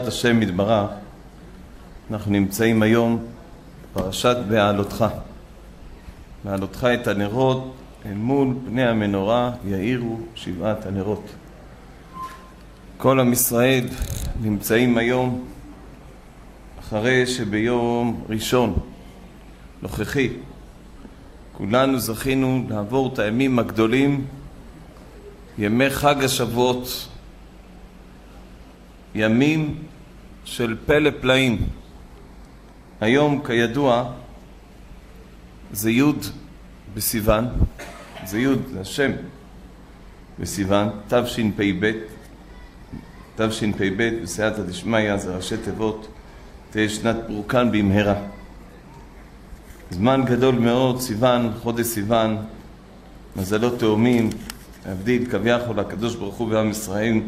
השם יתברך, אנחנו נמצאים היום בפרשת בהעלותך. בהעלותך את הנרות אל מול פני המנורה יאירו 7 הנרות. כל עם ישראל נמצאים היום אחרי שביום ראשון נוכחי כולנו זכינו לעבור את הימים הגדולים, ימי חג השבועות, ימים של פלא פלאים. היום כידוע זה י' בסיוון, זה י' לשם בסיוון, תשפ"ב. תשפ"ב בסייעתא דשמיא זה ראשי תיבות, תהיה שנת ברוקן במהרה. זמן גדול מאוד, סיוון, חודש סיוון, מזלות תאומים, להבדיל כביכול הקדוש ברוך הוא ועם ישראל.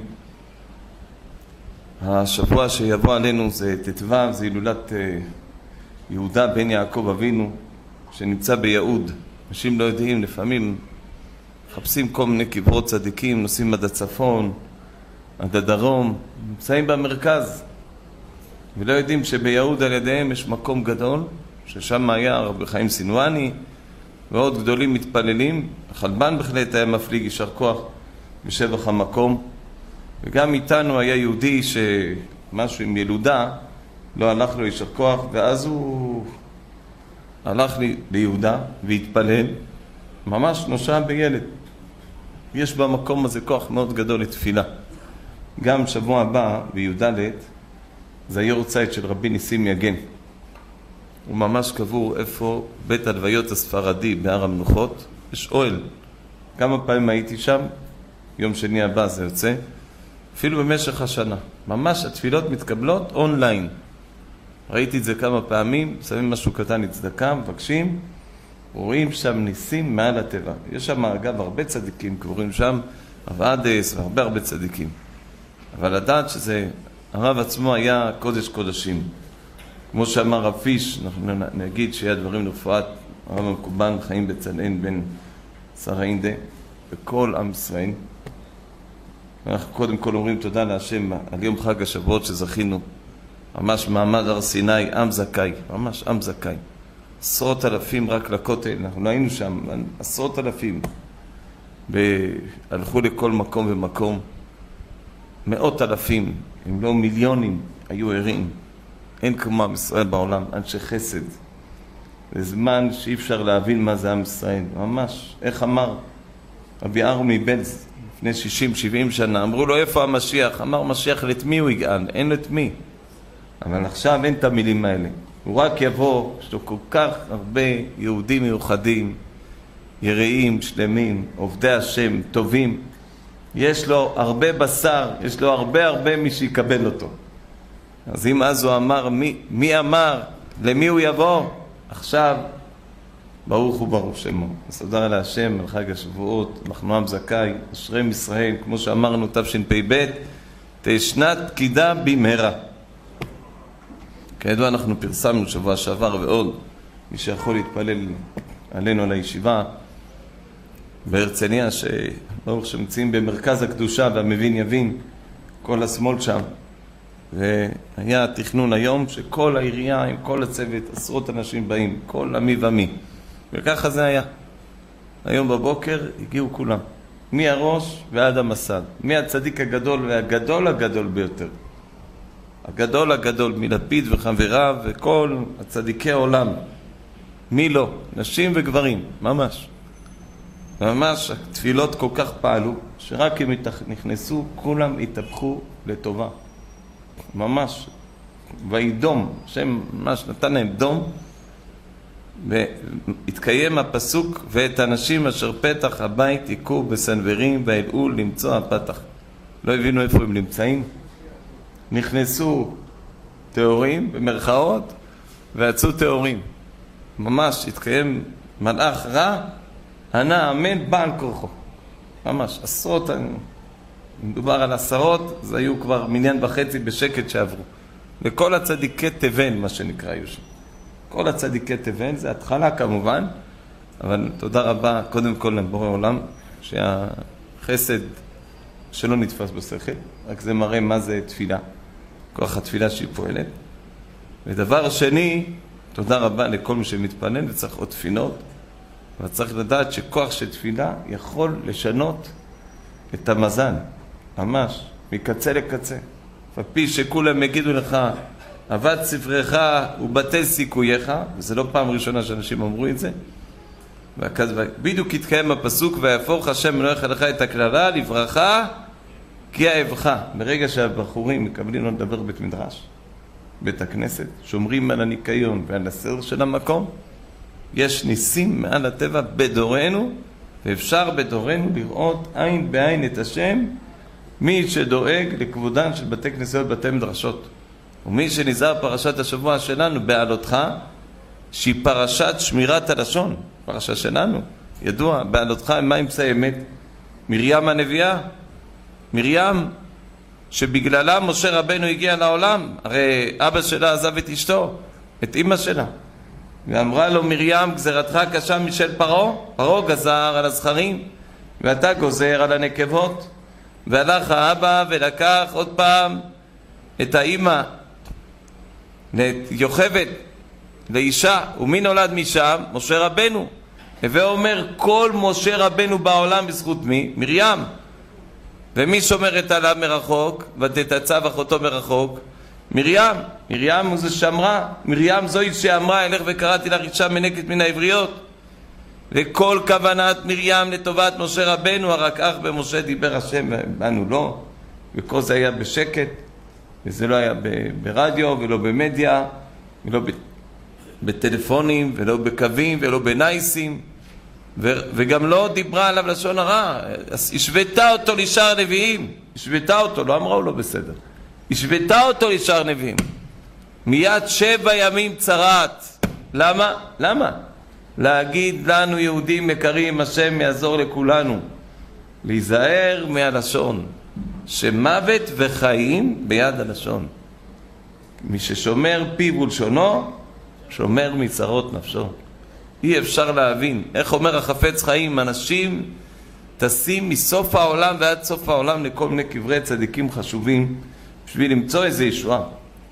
השבוע שיבוא עלינו זה ט"ו, זה הילולת יהודה בן יעקב אבינו שנמצא ביהוד. אנשים לא יודעים, לפעמים מחפשים כל מיני קברות צדיקים, נוסעים עד הצפון, עד הדרום, נמצאים במרכז ולא יודעים שביהוד על ידיהם יש מקום גדול, ששם היה רבי חיים סינואני ועוד גדולים מתפללים. החלבן בהחלט היה מפליג יישר כוח בשבח המקום. וגם איתנו היה יהודי שמשהו עם ילודה לא הלך לו יישר כוח, ואז הוא הלך ליהודה והתפלל, ממש נושע בילד. יש במקום הזה כוח מאוד גדול לתפילה. גם שבוע הבא בי"ד זה יורצייט של רבי ניסים יגן, הוא ממש קבור איפה בית הלוויות הספרדי בהר המנוחות. יש אוהל, כמה פעמים הייתי שם, יום שני הבא זה יוצא, אפילו במשך השנה ממש התפילות מתקבלות אונליין. ראיתי את זה כמה פעמים, שמים משהו קטן לצדקה, מבקשים, רואים שם ניסים מעל הטבע. יש שם אגב הרבה צדיקים קבורים שם, אבעדס והרבה צדיקים, אבל לדעת שזה הרב עצמו היה קודש קודשים. כמו שאמר רב פיש, אנחנו נגיד שיהיה דברים לרפואת הרב המקובן חיים בצלאל בן שרה אינדה וכל עם ישראל. אנחנו קודם כל אומרים תודה להשם על יום חג השבועות שזכינו, ממש מעמד הר סיני, עם זכאי, ממש עם זכאי. 10,000 רק לכותל, אנחנו לא היינו שם, 10,000 הלכו לכל מקום ומקום. 100,000 אם לא מיליונים היו ערים. אין כמו עם ישראל בעולם, אנשי חסד. זה זמן שאי אפשר להבין מה זה עם ישראל, ממש. איך אמר רבי ארמי בלז לפני 60-70 שנה, אמרו לו איפה המשיח? אמר משיח לתמי הוא יגאל, אין לתמי. אבל עכשיו אין את המילים האלה. הוא רק יבוא, יש לו כל כך הרבה יהודים מיוחדים, יראים, שלמים, עובדי השם, טובים. יש לו הרבה בשר, יש לו הרבה מי שיקבל אותו. אז אם אז הוא אמר, מי אמר? למי הוא יבוא? עכשיו, ברוך הוא ברוך שמו. אז תודה על השם, על חג השבועות, אנחנו עם זכאי, אשרי ישראל, כמו שאמרנו, תשפ"ב, תהיה שנת פקידה במהרה. כידוע אנחנו פרסמנו שבוע שעבר ועוד, מי שיכול להתפלל עלינו על הישיבה, בהרצליה, שברוך שמציעים במרכז הקדושה והמבין יבין, כל השמאל שם. והיה תכנון היום שכל העירייה עם כל הצוות, 10 אנשים באים, כל עמי ומי. וככה זה היה. היום בבוקר הגיעו כולם, מהראש ועד המסד, מהצדיק הגדול והגדול ביותר. הגדול מלפיד וחבריו וכל הצדיקי העולם. מי לא? נשים וגברים, ממש. ממש התפילות כל כך פעלו, שרק הם נכנסו, כולם התהפכו לטובה. ממש. וידום, השם ממש נתן להם דום, והתקיים הפסוק, ואת אנשים אשר פתח הבית יקו בסנוורים והלאו למצוא הפתח. לא הבינו איפה הם נמצאים. נכנסו תיאורים במרכאות ויצאו תיאורים. ממש התקיים מלאך רע, ענה אמן בעל כורחו. ממש, 10, מדובר על 10, זה היו כבר 1.5 מיליון בשקט שעברו. וכל הצדיקי תבן, מה שנקרא, היו שם. כל הצדיקי תבן, זה התחלה כמובן, אבל תודה רבה קודם כל לבורא עולם, שהחסד שלא נתפס בשכל, רק זה מראה מה זה תפילה. כוח התפילה שהיא פועלת. ודבר שני, תודה רבה לכל מי שמתפלל וצריך עוד תפילות, אבל צריך לדעת שכוח של תפילה יכול לשנות את המזל, ממש, מקצה לקצה. לפי שכולם יגידו לך, עבד ספרך ובטל סיכוייך, וזה לא פעם ראשונה שאנשים אמרו את זה, בדיוק התקיים הפסוק, ויהפוך השם אלוהיך לך את הקללה לברכה כי אהבך. ברגע שהבחורים מקבלים לו לדבר בית מדרש, בית הכנסת, שומרים על הניקיון ועל הסדר של המקום, יש ניסים מעל הטבע בדורנו, ואפשר בדורנו לראות עין בעין את השם, מי שדואג לכבודן של בתי כנסיות בתי מדרשות. ומי שנזהר פרשת השבוע שלנו בעלותך, שהיא פרשת שמירת הלשון, פרשה שלנו, ידוע, בעלותך מה היא מסיימת? מרים הנביאה, מרים שבגללה משה רבנו הגיע לעולם, הרי אבא שלה עזב את אשתו, את אמא שלה, ואמרה לו מרים, גזרתך קשה משל פרעה, פרעה גזר על הזכרים ואתה גוזר על הנקבות. והלך האבא ולקח עוד פעם את האמא ליוכבד, לאישה, ומי נולד משם? משה רבנו. ואומר כל משה רבנו בעולם בזכות מי? מרים. ומי שומרת עליו מרחוק? ותתצב אחותו מרחוק? מרים. מרים הוא זה שאמרה, מרים זוהי שאמרה אלך וקראתי לך אישה מנקת מן העבריות. וכל כוונת מרים לטובת משה רבנו, רק אך במשה דיבר השם בנו לא, וכל זה היה בשקט, וזה לא היה ברדיו ולא במדיה ולא בטלפונים ולא בקווים ולא בנייסים, וגם לא דיברה עליו לשון הרע. השוותה אותו לשאר נביאים, השוותה אותו, לא אמרה הוא לא בסדר, השוותה אותו לשאר נביאים. מיד 7 ימים צרת. למה? למה? להגיד לנו יהודים יקרים, השם יעזור לכולנו להיזהר מהלשון, שמוות וחיים ביד הלשון. מי ששומר פיו ולשונו שומר מצרות נפשו. אי אפשר להבין איך אומר החפץ חיים, אנשים טסים מסוף העולם ועד סוף העולם לכל מיני קברי צדיקים חשובים בשביל למצוא איזה ישועה.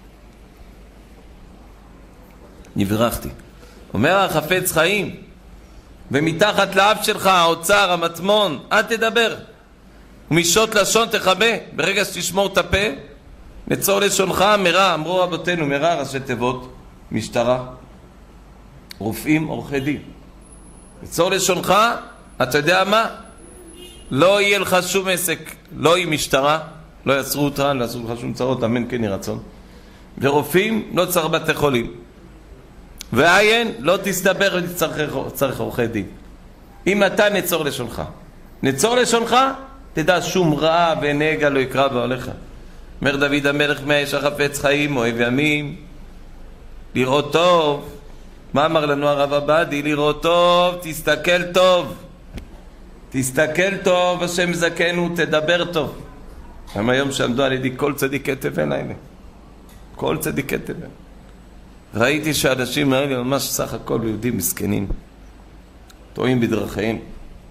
נברכתי, אומר החפץ חיים, ומתחת לאף שלך האוצר, המטמון, אל תדבר, ומשוט לשון תחבא. ברגע שתשמור את הפה, נצור לשונך מרע. אמרו רבותינו, מרע ראשי תיבות, משטרה, רופאים, עורכי דין. נצור לשונך, אתה יודע מה? לא יהיה לך שום עסק, לא יהיה משטרה, לא יעצרו אותך, לא יעשו לך שום צרות, אמן כן יהי רצון. ורופאים, לא צריך בתי חולים. ועיין, לא תסתבר ותצטרך עורכי דין. אם אתה נצור לשונך, נצור לשונך, תדע שום רע ונגע לא יקרא בעליך. אומר דוד המלך, מהאיש החפץ חיים, אוהב ימים, לראות טוב. מה אמר לנו הרב עבדי? לראות טוב, תסתכל טוב, תסתכל טוב, השם זכנו, תדבר טוב. גם היום שעמדו על ידי כל צדיקי תבל האלה, כל צדיקי תבל, ראיתי שהאנשים האלה ממש סך הכל יהודים מסכנים, טועים בדרכיהם,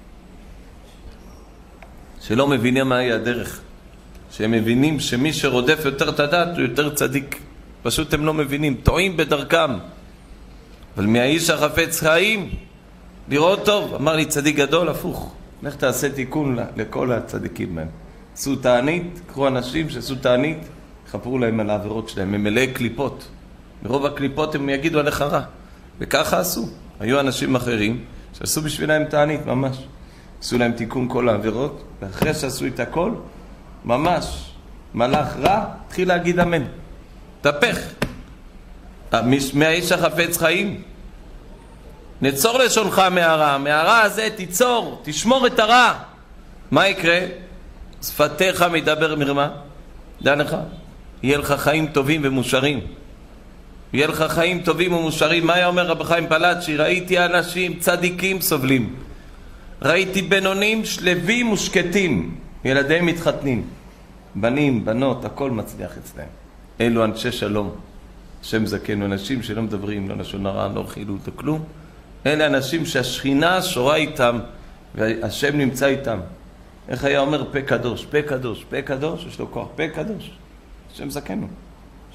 שלא מבינים מהי הדרך, שהם מבינים שמי שרודף יותר את הדת הוא יותר צדיק. פשוט הם לא מבינים, טועים בדרכם. אבל מהאיש החפץ חיים לראות טוב. אמר לי צדיק גדול, הפוך, לך תעשה תיקון לכל הצדיקים מהם. עשו תענית, קחו אנשים שעשו תענית, חפרו להם על העבירות שלהם, הם מלאי קליפות, ברוב הקליפות הם יגידו עליך רע, וככה עשו. היו אנשים אחרים שעשו בשבילם תענית ממש, עשו להם תיקון כל העבירות, ואחרי שעשו את הכל ממש מלאך רע התחיל להגיד אמן, תפך. מהאיש החפץ חיים, נצור לשונך מהרע, מהרע הזה תיצור, תשמור את הרע. מה יקרה? שפתיך מדבר מרמה, דע לך, יהיה לך חיים טובים ומושרים, יהיה לך חיים טובים ומושרים. מה היה אומר רב חיים פלאצ'י? ראיתי אנשים צדיקים סובלים, ראיתי בינונים שלווים ושקטים, ילדיהם מתחתנים, בנים, בנות, הכל מצליח אצלם. אלו אנשי שלום, השם זכנו, אנשים שלא מדברים, לא לשון הרע, לא חילול, לא כלום. אלה אנשים שהשכינה שורה איתם והשם נמצא איתם. איך היה אומר? פה קדוש, פה קדוש, פה קדוש, יש לו כוח, פה קדוש, השם זכנו.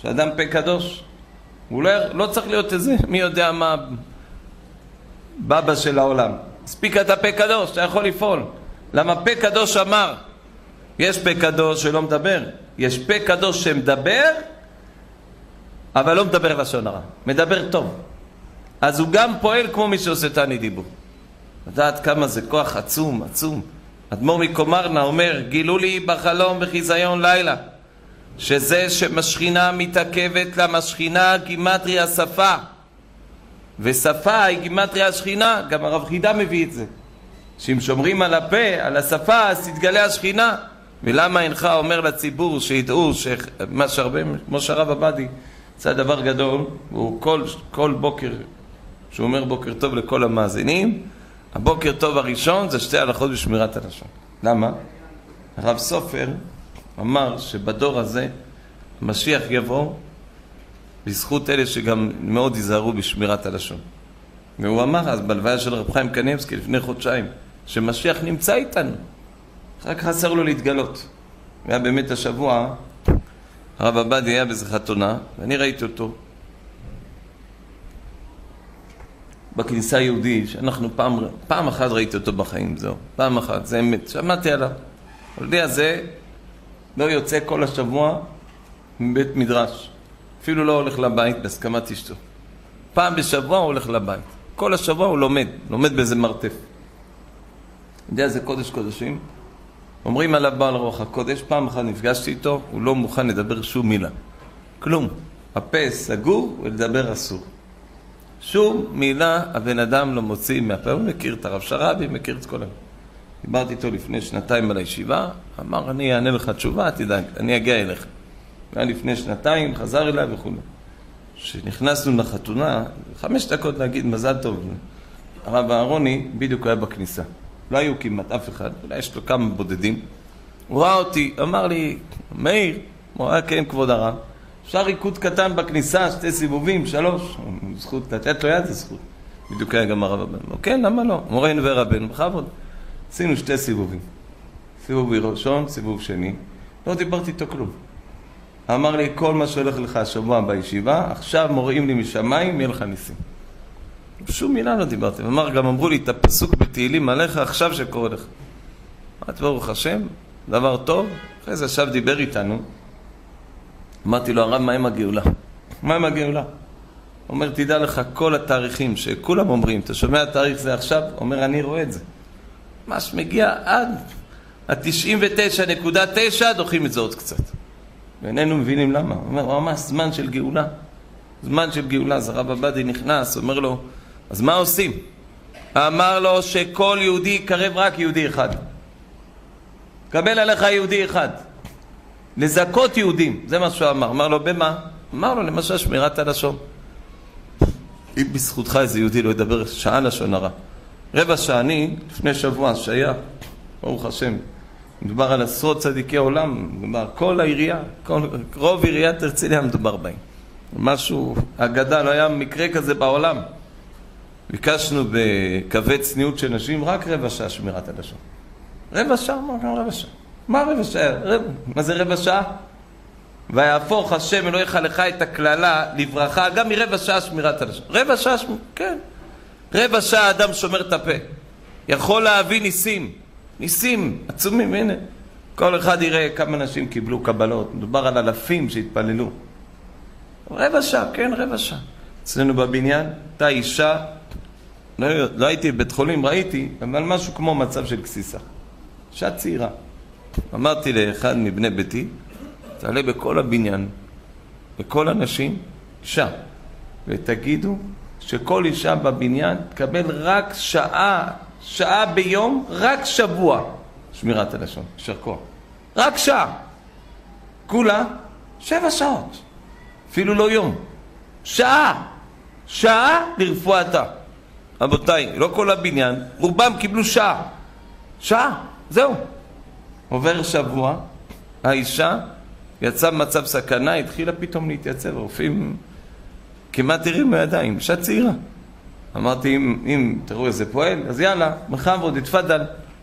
שאדם פה קדוש. הוא לא צריך להיות איזה, מי יודע מה, בבא של העולם. מספיק אתה פה קדוש, אתה יכול לפעול. למה פה קדוש אמר? יש פה קדוש שלא מדבר. יש פה קדוש שמדבר, אבל לא מדבר לשון הרע. מדבר טוב. אז הוא גם פועל כמו מי שעושה תענית דיבור. לדעת כמה זה כוח עצום, עצום. אדמו"ר מקומרנה אומר, גילו לי בחלום בחיזיון לילה, שזה שמשכינה מתעכבת למשכינה גימטריה שפה, ושפה היא גימטריה השכינה. גם הרב חידה מביא את זה, שאם שומרים על הפה, על השפה, אז תתגלה השכינה. ולמה אינך אומר לציבור שידעו שמה שהרבה, כמו שהרב עבדי זה דבר גדול, הוא כל בוקר שהוא אומר בוקר טוב לכל המאזינים, הבוקר טוב הראשון זה 2 הלכות בשמירת הלשון. למה? הרב סופר אמר שבדור הזה המשיח יבוא בזכות אלה שגם מאוד ייזהרו בשמירת הלשון. והוא אמר אז בלוויה של רב חיים קניבסקי לפני חודשיים שמשיח נמצא איתנו, רק חסר לו להתגלות. והיה באמת השבוע הרב עבדי היה בזה חתונה ואני ראיתי אותו בכניסה היהודית, שאנחנו פעם אחת ראיתי אותו בחיים, זהו, פעם אחת, זה אמת, שמעתי עליו. הולדי הזה לא יוצא כל השבוע מבית מדרש, אפילו לא הולך לבית בהסכמת אשתו. פעם בשבוע הוא הולך לבית, כל השבוע הוא לומד באיזה מרתף. יודע, זה קודש קודשים. אומרים עליו בעל רוח הקודש, פעם אחת נפגשתי איתו, הוא לא מוכן לדבר שום מילה, כלום. הפה סגור ולדבר אסור. שום מילה הבן אדם לא מוציא מהפה. הוא מכיר את הרב שרבי, מכיר את כל היום. דיברתי איתו לפני 2 על הישיבה, אמר אני אענה לך תשובה, תדאג, אני אגיע אליך. היה לפני 2, חזר אליי וכו'. כשנכנסנו לחתונה, 5 דקות להגיד מזל טוב. הרב אהרוני בדיוק היה בכניסה. לא היו כמעט אף אחד, אולי יש לו כמה בודדים. הוא ראה אותי, אמר לי, מאיר, הוא היה כן כבוד הרב, אפשר ריקוד קטן בכניסה, 2 סיבובים, 3, זכות לתת לו יד, זה זכות. בדיוק היה גם הרב הבן. כן, למה לא? מורנו ורבנו, בכבוד. עשינו 2 סיבובים. סיבוב ראשון, סיבוב שני. לא דיברתי איתו כלום. אמר לי, כל מה שהולך לך השבוע בישיבה, עכשיו מוראים לי משמיים, יהיה לך ניסים. שום מילה לא דיברתי. אמר, גם אמרו לי את הפסוק בתהילים עליך עכשיו שקורא לך. אמרתי, ברוך השם, דבר טוב. אחרי זה עכשיו דיבר איתנו. אמרתי לו, הרב, מה עם הגאולה? מה עם הגאולה? אומר, תדע לך כל התאריכים שכולם אומרים, אתה שומע התאריך זה עכשיו? אומר, אני רואה את זה. מה שמגיע עד ה-99.9 דוחים את זה עוד קצת. ואיננו מבינים למה. אומר, הוא ממש זמן של גאולה. זמן של גאולה. אז הרב עבדי נכנס, אומר לו, אז מה עושים? אמר לו שכל יהודי יקרב רק יהודי אחד. קבל עליך יהודי אחד. לזכות יהודים, זה מה שהוא אמר. אמר לו, במה? אמר לו, למשל שמירת הלשון. אם בזכותך איזה יהודי לא ידבר שעה לשון הרע. רבע שעה, אני לפני שבוע שהיה, ברוך השם, מדובר על עשרות צדיקי עולם, מדובר כל העירייה, רוב עיריית הרצליה מדובר בהם. משהו, אגדה, לא היה מקרה כזה בעולם. ביקשנו בקווי צניעות של נשים רק רבע שעה שמירת הלשון. רבע שעה? מה רבע שעה? מה רבע שעה? מה זה רבע שעה? ויהפוך השם אלוהיך לך את הכללה לברכה, גם מרבע שעה שמירת הלשון. רבע שעה, כן. רבע שעה אדם שומר את הפה. יכול להביא ניסים. ניסים עצומים, הנה. כל אחד יראה כמה אנשים קיבלו קבלות. מדובר על אלפים שהתפללו. רבע שעה, כן, רבע שעה. אצלנו בבניין, הייתה אישה, לא הייתי בבית חולים, ראיתי, אבל משהו כמו מצב של כסיסה. אישה צעירה. אמרתי לאחד מבני ביתי, תעלה בכל הבניין, בכל אנשים, אישה, ותגידו שכל אישה בבניין תקבל רק שעה ביום, רק שבוע, שמירת הלשון, יישר כוח. רק שעה. כולה 7 שעות. אפילו לא יום. שעה לרפואתה. רבותיי, לא כל הבניין, רובם קיבלו שעה, זהו. עובר שבוע, האישה יצאה במצב סכנה, התחילה פתאום להתייצב, רופאים כמעט הרימו ידיים, אישה צעירה. אמרתי, אם תראו איזה פועל, אז יאללה, בכבוד, תפדל,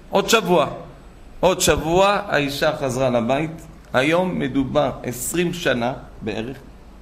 עוד שבוע האישה חזרה לבית. היום מדובר 20 שנה בערך,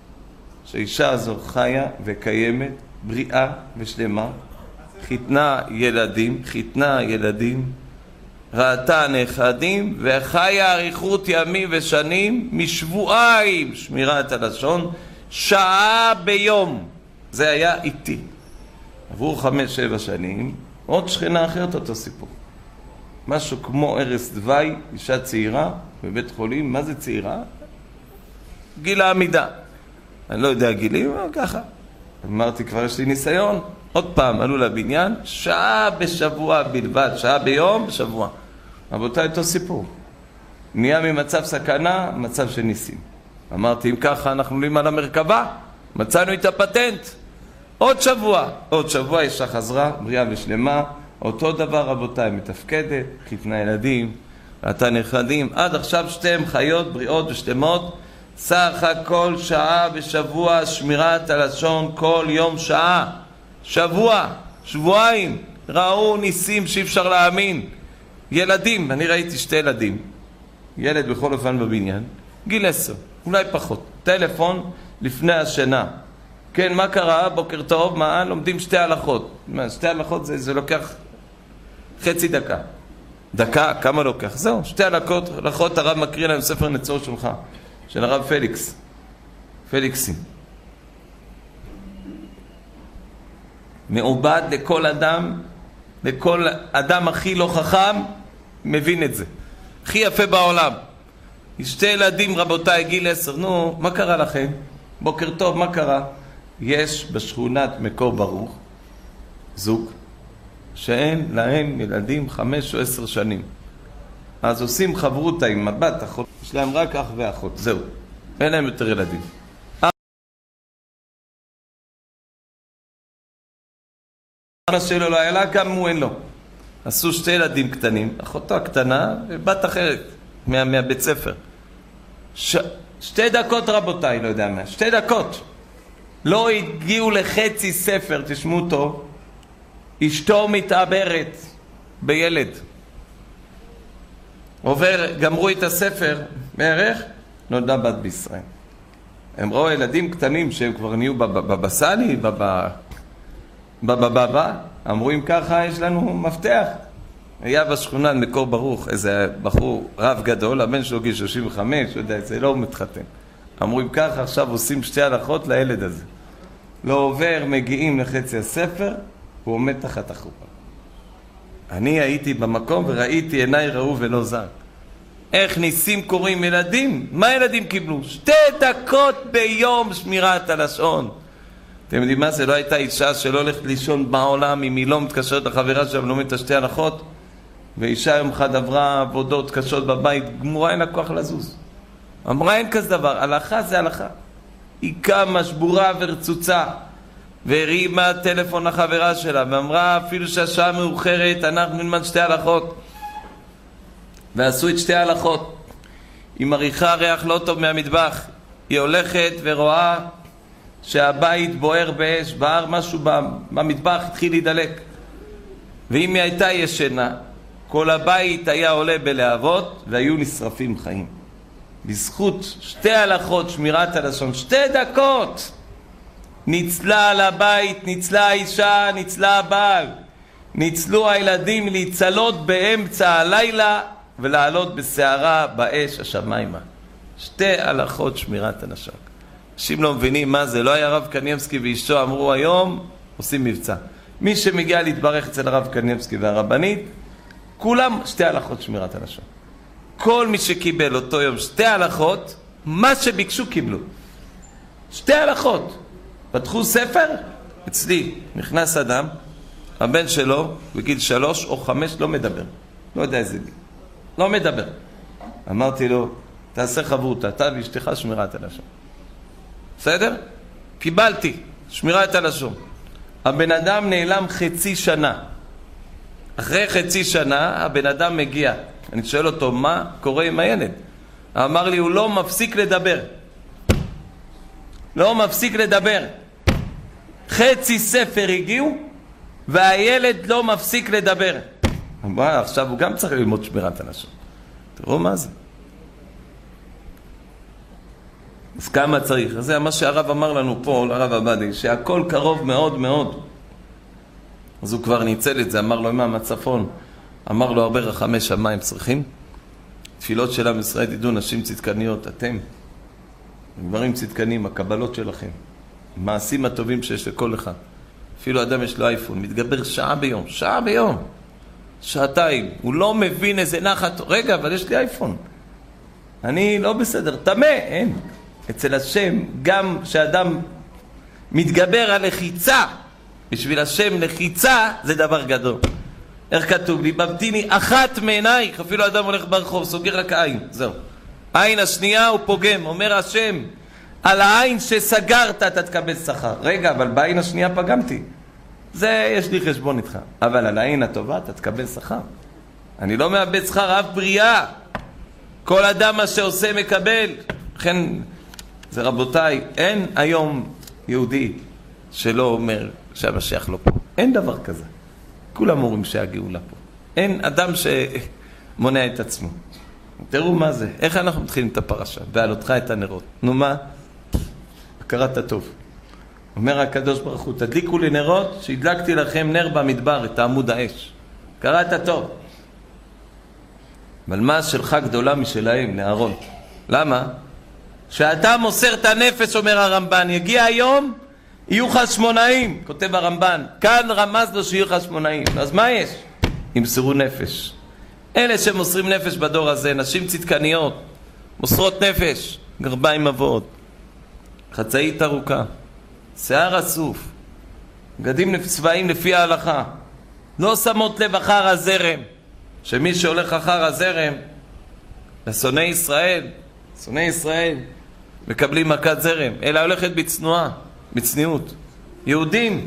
שהאישה הזו חיה וקיימת, בריאה ושלמה, חיתנה ילדים, ראתה נכדים, וחיה אריכות ימים ושנים, משבועיים, שמירת הלשון, שעה ביום. זה היה איתי. עברו 5-7 שנים, עוד שכנה אחרת אותו סיפור. משהו כמו ערש דווי, אישה צעירה בבית חולים. מה זה צעירה? גיל העמידה. אני לא יודע גילים, אבל ככה. אמרתי, כבר יש לי ניסיון. עוד פעם, עלו לבניין, שעה בשבוע בלבד, שעה ביום בשבוע. רבותיי, אותו סיפור. נהיה ממצב סכנה, מצב של ניסים. אמרתי, אם ככה אנחנו עולים על המרכבה, מצאנו את הפטנט. עוד שבוע אישה חזרה, בריאה ושלמה. אותו דבר, רבותיי, מתפקדת, חיתנה ילדים, ראתה נכדים. עד עכשיו שתיהם חיות, בריאות ושלמות. סך הכל שעה בשבוע, שמירת הלשון, כל יום שעה. שבועיים. ראו ניסים שאי אפשר להאמין. ילדים, אני ראיתי 2 ילדים. ילד בכל אופן בבניין, גיל 10, אולי פחות. טלפון לפני השינה. כן, מה קרה? בוקר טוב, מה? לומדים 2 הלכות. 2 הלכות זה לוקח חצי דקה. דקה? כמה לוקח? זהו, 2 הלכות הרב מקריא להם ספר נצור שלך, של הרב פליקסי. מעובד לכל אדם הכי לא חכם, מבין את זה. הכי יפה בעולם. 2 ילדים, רבותיי, גיל 10. נו, מה קרה לכם? בוקר טוב, מה קרה? יש בשכונת מקור ברוך זוג שאין להם ילדים 5 או 10 שנים. אז עושים חברותה עם הבת, אחות. יש להם רק אח ואחות, זהו. אין להם יותר ילדים. אבא שלו לא היה לה, גם הוא אין לו. עשו 2 ילדים קטנים, אחותו הקטנה ובת אחרת מהבית ספר. 2 דקות, רבותיי, לא יודע מה, 2 דקות. לא הגיעו לחצי ספר, תשמעו טוב, אשתו מתעברת בילד. גמרו את הספר, בערך, נולדה בת בישראל. הם ראו ילדים קטנים שהם כבר נהיו בבסלי, בבבא, אמרו אם ככה יש לנו מפתח. היה בשכונה מקור ברוך איזה בחור רב גדול, הבן שלו גיל 35, יודע, זה לא מתחתן. אמרו אם ככה עכשיו עושים 2 הלכות לילד הזה. לא עובר, מגיעים לחצי הספר, הוא עומד תחת החופה. אני הייתי במקום וראיתי, עיניי ראו ולא זק. איך ניסים קוראים ילדים? מה ילדים קיבלו? 2 דקות ביום שמירת הלשון. אתם יודעים מה? זה לא הייתה אישה שלא הולכת לישון בעולם אם היא לא מתקשרת לחברה שלה ולומדת את 2 הלכות. ואישה יום אחד עברה עבודות קשות בבית, גמורה, אין לה כוח לזוז. אמרה אין כזה דבר, הלכה זה הלכה. היא קמה שבורה ורצוצה והרימה טלפון לחברה שלה ואמרה אפילו שהשעה מאוחרת אנחנו נלמד 2 הלכות. ועשו את 2 הלכות. היא מריחה ריח לא טוב מהמטבח, היא הולכת ורואה שהבית בוער באש, בער משהו במטבח, התחיל להידלק. ואם היא הייתה ישנה, כל הבית היה עולה בלהבות והיו נשרפים חיים. בזכות 2 הלכות שמירת הלשון, 2 דקות, ניצלה על הבית, ניצלה האישה, ניצלה הבעל, ניצלו הילדים להצלות באמצע הלילה ולעלות בסערה באש השמיימה. 2 הלכות שמירת הלשון. אנשים לא מבינים מה זה. לא היה הרב קניבסקי ואשתו אמרו היום עושים מבצע. מי שמגיע להתברך אצל הרב קניבסקי והרבנית, כולם 2 הלכות שמירת הלשון. כל מי שקיבל אותו יום 2 הלכות, מה שביקשו קיבלו. 2 הלכות. פתחו ספר, אצלי נכנס אדם, הבן שלו בגיל 3 או 5 לא מדבר. לא יודע איזה גיל. לא מדבר. אמרתי לו, תעשה חברותה, אתה ואשתך שמירת הלשון. בסדר? קיבלתי, שמירת הלשון. הבן אדם נעלם חצי שנה. אחרי חצי שנה הבן אדם מגיע. אני שואל אותו, מה קורה עם הילד? אמר לי, הוא לא מפסיק לדבר. לא מפסיק לדבר. חצי ספר הגיעו, והילד לא מפסיק לדבר. עכשיו הוא גם צריך ללמוד שמירת הלשון. תראו מה זה. אז כמה צריך? אז זה מה שהרב אמר לנו פה, לרב עבדי, שהכל קרוב מאוד מאוד. אז הוא כבר ניצל את זה, אמר לו, אמא, מהצפון, אמר לו, הרבה רחמי שמיים צריכים. תפילות של עם ישראל, תדעו, נשים צדקניות, אתם, דברים צדקנים, הקבלות שלכם, מעשים הטובים שיש לכל אחד. אפילו אדם יש לו אייפון, מתגבר שעה ביום, שעה ביום, שעתיים, הוא לא מבין איזה נחת, רגע, אבל יש לי אייפון, אני לא בסדר, תמה, אין. אצל השם, גם שאדם מתגבר על לחיצה, בשביל השם לחיצה זה דבר גדול. איך כתוב לי? מבדיני אחת מעינייך, אפילו אדם הולך ברחוב, סוגר רק עין, זהו. עין השנייה הוא פוגם, אומר השם, על העין שסגרת אתה תקבל שכר. רגע, אבל בעין השנייה פגמתי. זה יש לי חשבון איתך. אבל על העין הטובה אתה תקבל שכר. אני לא מאבד שכר אף בריאה. כל אדם מה שעושה מקבל. לכן, זה רבותיי, אין היום יהודי שלא אומר שהמשיח לא פה. אין דבר כזה. כולם אומרים שהגאולה פה. אין אדם שמונע את עצמו. תראו מה זה. איך אנחנו מתחילים את הפרשה? בעלותך את הנרות. נו מה? קראת טוב. אומר הקדוש ברוך הוא, תדליקו לי נרות שהדלקתי לכם נר במדבר, את עמוד האש. קראת טוב. אבל מה שלך גדולה משלהם, לאהרון? למה? שאתה מוסר את הנפש, אומר הרמב"ן, יגיע היום, יהיו חשמונאים, כותב הרמב"ן. כאן רמז לו שיהיו חשמונאים. אז מה יש? ימסרו נפש. אלה שמוסרים נפש בדור הזה, נשים צדקניות, מוסרות נפש, גרביים אבות, חצאית ארוכה, שיער אסוף, בגדים צבעים לפי ההלכה, לא שמות לב אחר הזרם, שמי שהולך אחר הזרם, לשונאי ישראל, שונאי ישראל, מקבלים מכת זרם, אלא הולכת בצנועה, בצניעות. יהודים,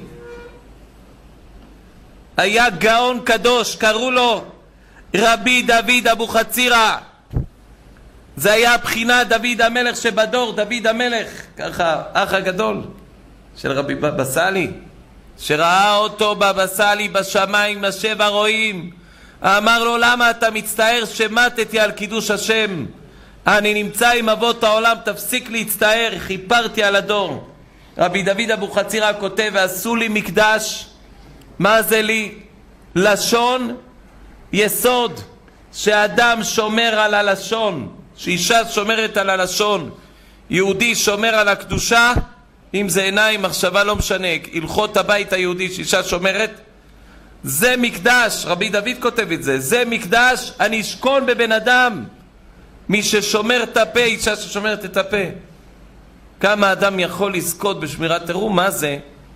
היה גאון קדוש, קראו לו רבי דוד אבוחצירא. זה היה בחינת דוד המלך שבדור, דוד המלך, ככה, אח הגדול של רבי בבא סאלי, שראה אותו בבא סאלי בשמיים, לשבע רואים, אמר לו, למה אתה מצטער שמתתי על קידוש השם? אני נמצא עם אבות העולם, תפסיק להצטער, חיפרתי על הדור. רבי דוד אבוחצירא כותב, ועשו לי מקדש. מה זה לי? לשון יסוד, שאדם שומר על הלשון, שאישה שומרת על הלשון, יהודי שומר על הקדושה, אם זה עיניים, מחשבה, לא משנה, הלכות הבית היהודי שאישה שומרת, זה מקדש. רבי דוד כותב את זה, זה מקדש, אני אשכון בבן אדם, מי ששומר את הפה, אישה ששומרת את הפה. כמה אדם יכול לזכות בשמירת, תראו מה זה.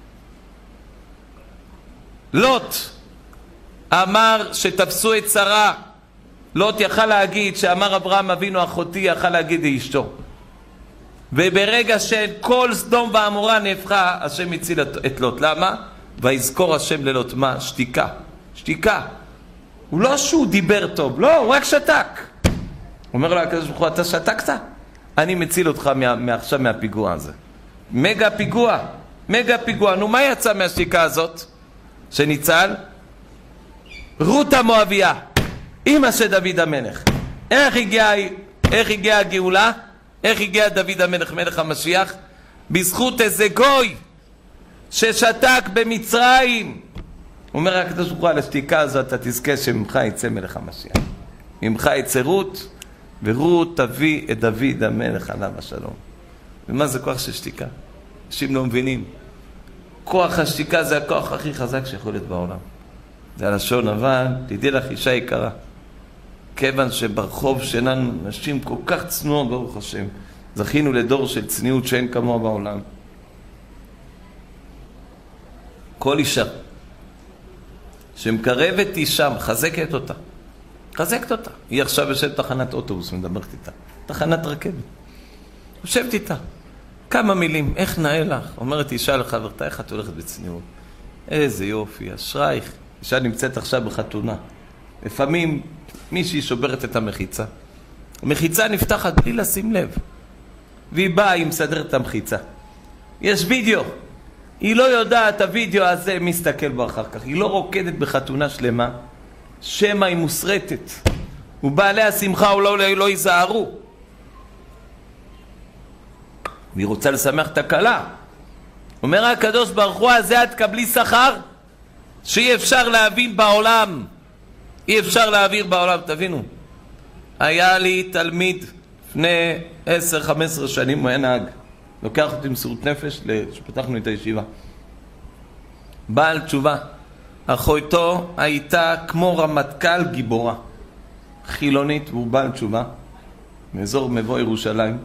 לוט אמר שתפסו את שרה, לוט יכל להגיד שאמר אברהם אבינו אחותי, יכל להגיד לאשתו, וברגע שכל סדום ועמורה נהפכה, השם הציל את לוט. למה? ויזכור השם ללוט. מה? שתיקה. שתיקה. הוא לא שהוא דיבר טוב, לא, הוא רק שתק. אומר לו הקדוש ברוך הוא, אתה שתקת? אני מציל אותך מעכשיו מהפיגוע הזה. מגה פיגוע, מגה פיגוע. נו, מה יצא מהשתיקה הזאת שניצל? רות המואביה, אמא של דוד המלך. איך הגיעה הגאולה? איך הגיע דוד המלך, מלך המשיח? בזכות איזה גוי ששתק במצרים. אומר הקדוש ברוך הוא, על השתיקה הזאת אתה תזכה שממך יצא מלך המשיח. ממך יצא רות, ורות תביא את דוד המלך עליו השלום. ומה זה כוח של שתיקה? אנשים לא מבינים. כוח השתיקה זה הכוח הכי חזק שיכול להיות בעולם. זה הלשון, אבל תדעי לך אישה יקרה, כיוון שברחוב שלנו נשים כל כך צנועות, ברוך השם, זכינו לדור של צניעות שאין כמוה בעולם. כל אישה שמקרבת אישה, מחזקת אותה, חזקת אותה. היא עכשיו יושבת תחנת אוטובוס, מדברת איתה, תחנת רכבת, יושבת איתה, כמה מילים, איך נאה לך? אומרת אישה לחברתה, איך את הולכת בצניעות? איזה יופי, אשרייך. אישה נמצאת עכשיו בחתונה, לפעמים מישהי שוברת את המחיצה, המחיצה נפתחת בלי לשים לב, והיא באה, היא מסדרת את המחיצה, יש וידאו, היא לא יודעת הוידאו הזה מסתכל בו אחר כך, היא לא רוקדת בחתונה שלמה, שמה היא מוסרטת, ובעלי השמחה אולי לא ייזהרו. והיא רוצה לשמח את הכלה. אומר הקדוש ברוך הוא, הזה את קבלי שכר שאי אפשר להבין בעולם. אי אפשר להעביר בעולם, תבינו. היה לי תלמיד לפני 10-15 שנים, הוא היה נהג. לוקח אותי מסירות נפש שפתחנו את הישיבה. בעל תשובה. אחותו הייתה כמו רמטכ"ל גיבורה. חילונית, והוא בעל תשובה. מאזור מבוא ירושלים.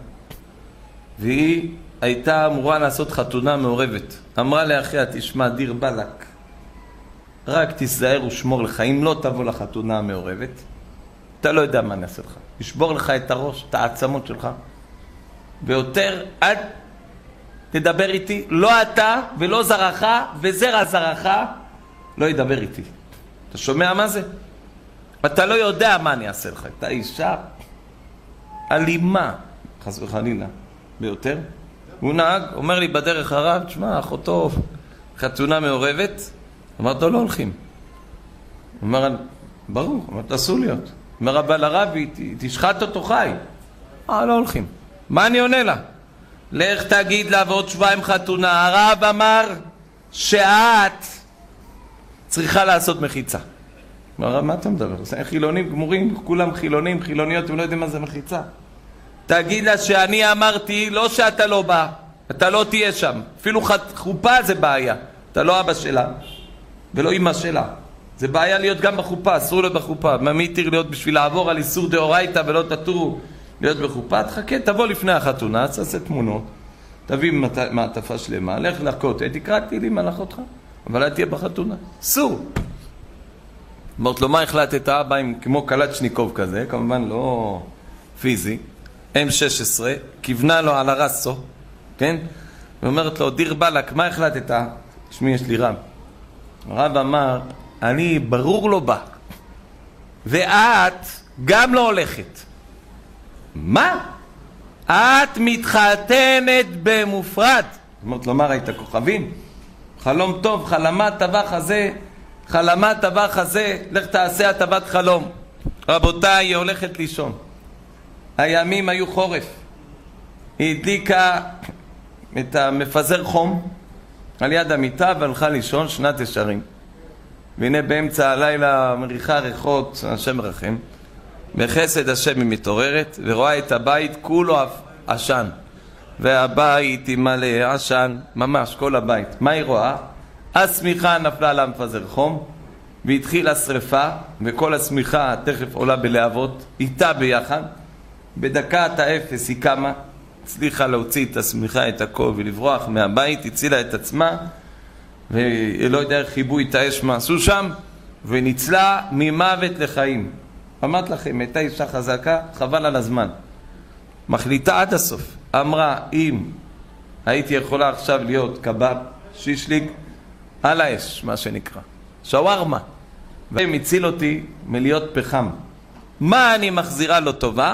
והיא הייתה אמורה לעשות חתונה מעורבת. אמרה לאחיה, תשמע, דיר בלק. רק תיזהר ושמור לך. אם לא תבוא לחתונה המעורבת, אתה לא יודע מה נעשה לך. ישבור לך את הראש, את העצמות שלך. ויותר, אל תדבר איתי. לא אתה ולא זרעך וזרע זרעך לא ידבר איתי. אתה שומע מה זה? אתה לא יודע מה אני אעשה לך. אתה אישה אלימה, חס וחלילה, ביותר. הוא נהג, אומר לי בדרך הרב, תשמע, אחותו חתונה מעורבת. אמרת לו, לא הולכים. הוא אומר, ברור, אמרת, אסור להיות. אומר, אבל הרב, תשחט אותו חי. לא הולכים. מה אני עונה לה? לך תגיד לה ועוד שבועיים חתונה. הרב אמר שאת צריכה לעשות מחיצה. הרב, מה אתה מדבר? חילונים גמורים, כולם חילונים, חילוניות, הם לא יודעים מה זה מחיצה. תגיד לה שאני אמרתי, לא שאתה לא בא, אתה לא תהיה שם. אפילו חופה זה בעיה. אתה לא אבא שלה ולא אמא שלה. זה בעיה להיות גם בחופה, אסור להיות בחופה. מה מתיר להיות בשביל לעבור על איסור דאורייתא ולא תטורו להיות בחופה? תחכה, תבוא לפני החתונה, תעשה תמונות, תביא מעטפה שלמה, לך לחכות, תקרא תהילים על אחותך, אבל אל תהיה בחתונה. אסור. אמרת לו, מה החלטת? אבא עם כמו קלצ'ניקוב כזה, כמובן לא פיזי, M16, כיוונה לו על הרסו, כן? ואומרת לו, דיר בלק, מה החלטת? שמי, יש לי רב. הרב אמר, אני ברור לא בא, ואת גם לא הולכת. מה? את מתחתנת במופרד. אמרת לו, מה ראית כוכבים? חלום טוב, חלמה טבח הזה, חלמה טבח הזה, לך תעשה הטבת חלום. רבותיי, היא הולכת לישון. הימים היו חורף. היא הדליקה את המפזר חום על יד המיטה והלכה לישון, שנת ישרים. והנה באמצע הלילה מריחה ריחות, השם מרחם, בחסד השם היא מתעוררת ורואה את הבית כולו עשן, והבית היא מלא עשן, ממש כל הבית. מה היא רואה? השמיכה נפלה לה מפזר חום והתחילה שריפה, וכל השמיכה תכף עולה בלהבות איתה ביחד. בדקת האפס היא קמה, הצליחה להוציא את השמיכה, את הכל, ולברוח מהבית, הצילה את עצמה, ולא יודע איך חיבו את האש מה עשו שם, וניצלה ממוות לחיים. אמרת לכם, הייתה אישה חזקה, חבל על הזמן. מחליטה עד הסוף. אמרה, אם הייתי יכולה עכשיו להיות קבב, שישליג, על האש, מה שנקרא. שווארמה. והם הציל אותי מלהיות פחם. מה אני מחזירה לו טובה?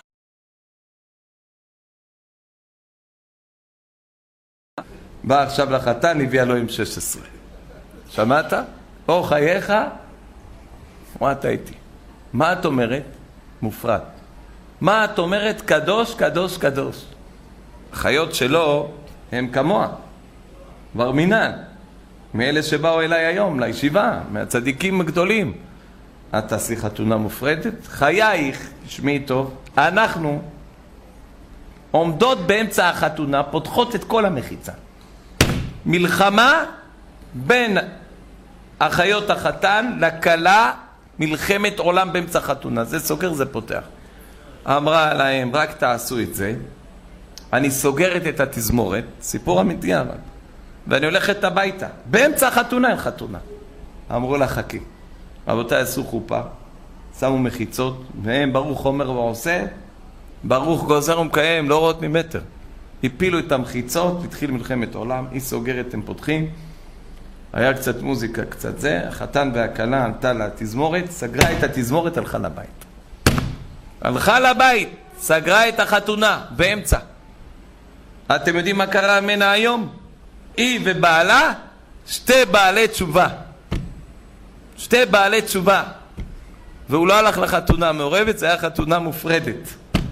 בא עכשיו לחתן, הביאה לו עם 16. שמעת? או חייך? מה אתה איתי? מה את אומרת? מופרד. מה את אומרת? קדוש, קדוש, קדוש. החיות שלו הם כמוה. כבר מינן. מאלה שבאו אליי היום, לישיבה, מהצדיקים הגדולים. את תעשי חתונה מופרדת? חייך, תשמעי טוב. אנחנו עומדות באמצע החתונה, פותחות את כל המחיצה. מלחמה בין החיות החתן לכלה, מלחמת עולם באמצע חתונה. זה סוגר, זה פותח. אמרה להם, רק תעשו את זה. אני סוגרת את התזמורת, סיפור אמיתי אבל. ואני הולכת הביתה. באמצע החתונה אין חתונה. אמרו לה, חכי. רבותיי עשו חופה, שמו מחיצות, והם ברוך אומר ועושה, ברוך גוזר ומקיים, לא רואות ממטר. הפילו את המחיצות, התחיל מלחמת עולם, היא סוגרת, הם פותחים. היה קצת מוזיקה, קצת זה, החתן והכלה עלתה לתזמורת, סגרה את התזמורת, הלכה לבית. הלכה לבית, סגרה את החתונה, באמצע. אתם יודעים מה קרה ממנה היום? היא ובעלה, שתי בעלי תשובה. שתי בעלי תשובה. והוא לא הלך לחתונה מעורבת, זה היה חתונה מופרדת.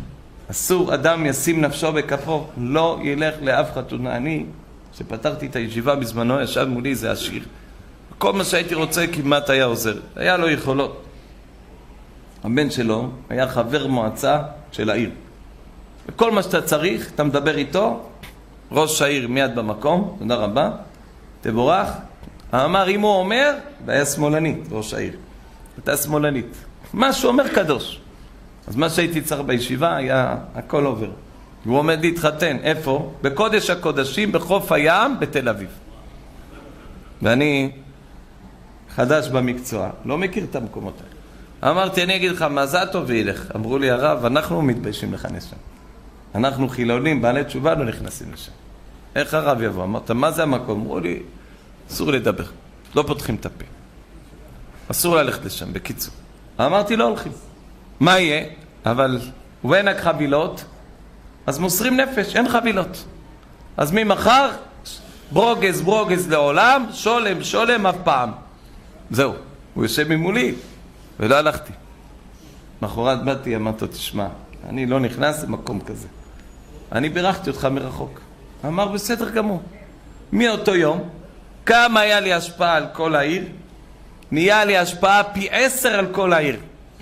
אסור אדם ישים נפשו בכפו, לא ילך לאף חתונה. אני, כשפתחתי את הישיבה בזמנו, ישב מולי זה עשיר. כל מה שהייתי רוצה כמעט היה עוזר. היה לו יכולות. הבן שלו היה חבר מועצה של העיר. וכל מה שאתה צריך, אתה מדבר איתו, ראש העיר מיד במקום, תודה רבה, תבורך. אמר, אם הוא אומר, והיה שמאלנית, ראש העיר. הייתה שמאלנית. מה שהוא אומר קדוש. אז מה שהייתי צריך בישיבה היה הכל עובר. הוא עומד להתחתן. איפה? בקודש הקודשים, בחוף הים, בתל אביב. ואני חדש במקצוע, לא מכיר את המקומות האלה. אמרתי, אני אגיד לך, מה זה טוב וילך? אמרו לי, הרב, אנחנו מתביישים לכנס שם. אנחנו חילונים, בעלי תשובה, לא נכנסים לשם. איך הרב יבוא? אמרת, מה זה המקום? אמרו לי, אסור לדבר, לא פותחים את הפה. אסור ללכת לשם, בקיצור. אמרתי, לא הולכים. מה יהיה? אבל ואין רק חבילות, אז מוסרים נפש, אין חבילות. אז ממחר, ברוגז לעולם, שולם אף פעם. זהו, הוא יושב ממולי, ולא הלכתי. מחרת באתי, אמרתי, תשמע, אני לא נכנס למקום כזה. אני בירכתי אותך מרחוק. אמר, בסדר גמור. מאותו יום, כמה היה לי השפעה על כל העיר? נהיה לי השפעה פי 10 על כל העיר.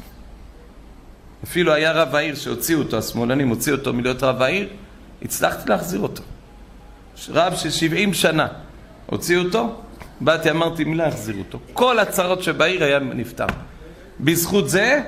אפילו היה רב העיר שהוציאו אותו, השמאלנים הוציאו אותו מלהיות רב העיר, הצלחתי להחזיר אותו. רב של 70 שנה הוציאו אותו, באתי אמרתי מי להחזיר אותו. כל הצרות שבעיר היה נפטר. בזכות זה,